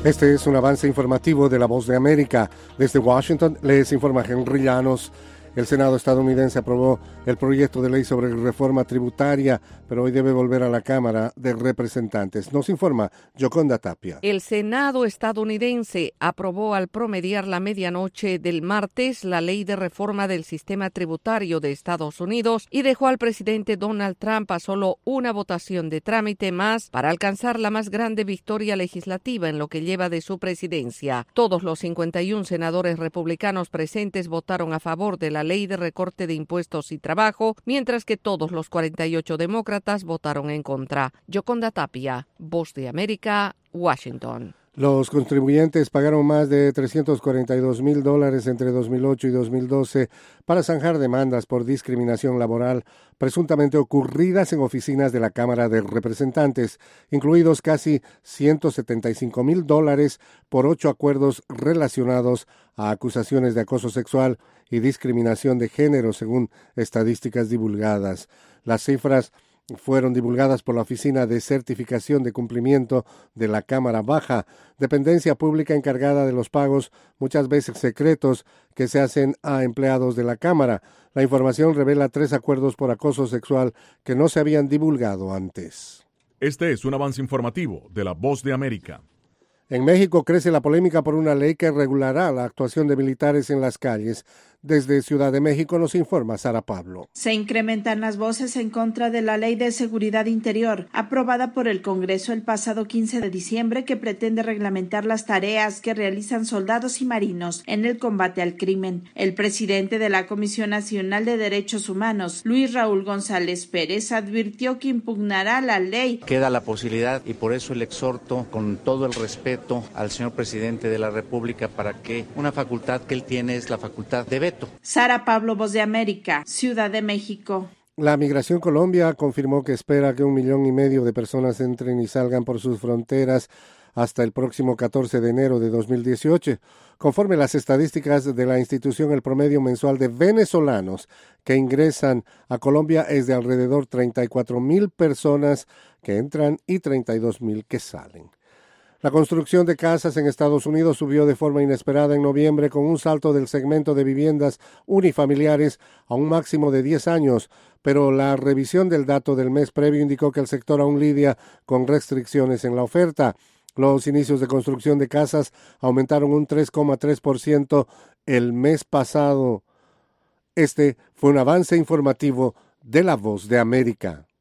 Este es un avance informativo de La Voz de América. Desde Washington les informa Henry Llanos. El Senado estadounidense aprobó el proyecto de ley sobre reforma tributaria, pero hoy debe volver a la Cámara de Representantes. Nos informa Yoconda Tapia. El Senado estadounidense aprobó al promediar la medianoche del martes la ley de reforma del sistema tributario de Estados Unidos y dejó al presidente Donald Trump a solo una votación de trámite más para alcanzar la más grande victoria legislativa en lo que lleva de su presidencia. Todos los 51 senadores republicanos presentes votaron a favor de la ley de recorte de impuestos y trabajo, mientras que todos los 48 demócratas votaron en contra. Yoconda Tapia, Voz de América, Washington. Los contribuyentes pagaron más de $342,000 entre 2008 y 2012 para zanjar demandas por discriminación laboral presuntamente ocurridas en oficinas de la Cámara de Representantes, incluidos casi $175,000 por 8 acuerdos relacionados a acusaciones de acoso sexual y discriminación de género, según estadísticas divulgadas. Las cifras fueron divulgadas por la Oficina de Certificación de Cumplimiento de la Cámara Baja, dependencia pública encargada de los pagos, muchas veces secretos, que se hacen a empleados de la Cámara. La información revela 3 acuerdos por acoso sexual que no se habían divulgado antes. Este es un avance informativo de La Voz de América. En México crece la polémica por una ley que regulará la actuación de militares en las calles. Desde Ciudad de México nos informa Sara Pablo. Se incrementan las voces en contra de la Ley de Seguridad Interior, aprobada por el Congreso el pasado 15 de diciembre, que pretende reglamentar las tareas que realizan soldados y marinos en el combate al crimen. El presidente de la Comisión Nacional de Derechos Humanos, Luis Raúl González Pérez, advirtió que impugnará la ley. Queda la posibilidad, y por eso el exhorto con todo el respeto al señor presidente de la República para que una facultad que él tiene es la facultad de veto. Sara Pablo, Voz de América, Ciudad de México. La Migración Colombia confirmó que espera que 1,5 millones de personas entren y salgan por sus fronteras hasta el próximo 14 de enero de 2018. Conforme las estadísticas de la institución, el promedio mensual de venezolanos que ingresan a Colombia es de alrededor 34,000 personas que entran y 32,000 que salen. La construcción de casas en Estados Unidos subió de forma inesperada en noviembre, con un salto del segmento de viviendas unifamiliares a un máximo de 10 años, pero la revisión del dato del mes previo indicó que el sector aún lidia con restricciones en la oferta. Los inicios de construcción de casas aumentaron un 3,3% el mes pasado. Este fue un avance informativo de La Voz de América.